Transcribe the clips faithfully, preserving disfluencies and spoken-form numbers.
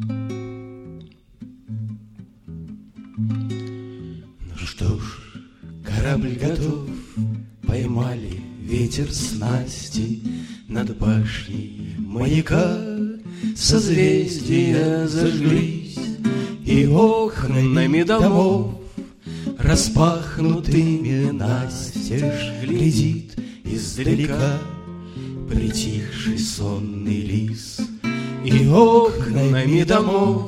Ну что ж, корабль готов, поймали ветер снасти, над башней маяка созвездия зажглись, и окнами домов распахнутыми настежь глядит издалека притихший сонный лис. И окнами домов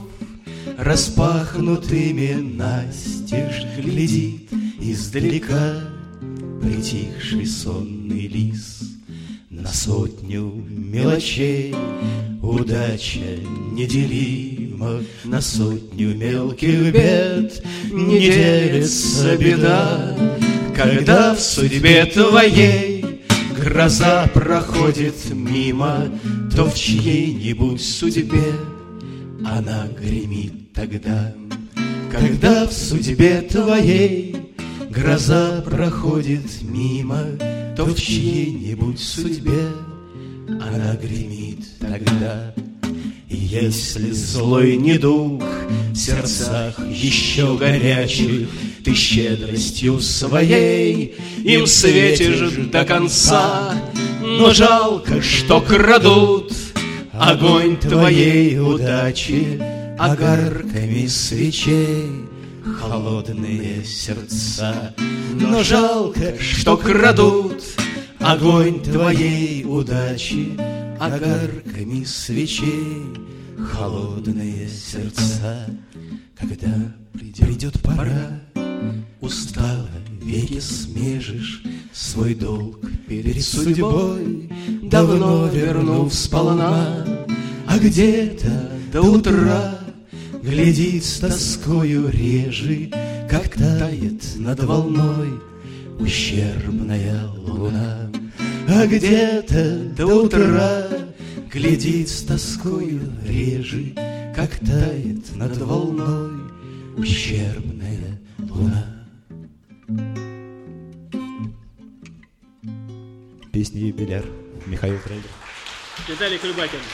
распахнутыми настежь глядит издалека притихший сонный лис. На сотню мелочей удача неделима, на сотню мелких бед не делится беда. Когда в судьбе твоей гроза проходит мимо, то в чьей-нибудь судьбе она гремит тогда. Когда в судьбе твоей гроза проходит мимо, то в чьей-нибудь судьбе она гремит тогда. И если злой недуг в сердцах еще горячих ты щедростью своей им светишь до конца, но жалко, что крадут огонь твоей удачи огарками свечей холодные сердца. Но жалко, что крадут огонь твоей удачи огарками свечей холодные сердца. Когда придет пора, устало веки смежешь свой долг перед судьбой, давно вернув сполна, а где-то до утра глядит с тоскою реже, как тает над волной ущербная луна. А где-то до утра глядит с тоскою реже, как тает над волной ущербная луна. Песня «Юбиляр», Михаил Фрейдер. Виталий Кульбакин.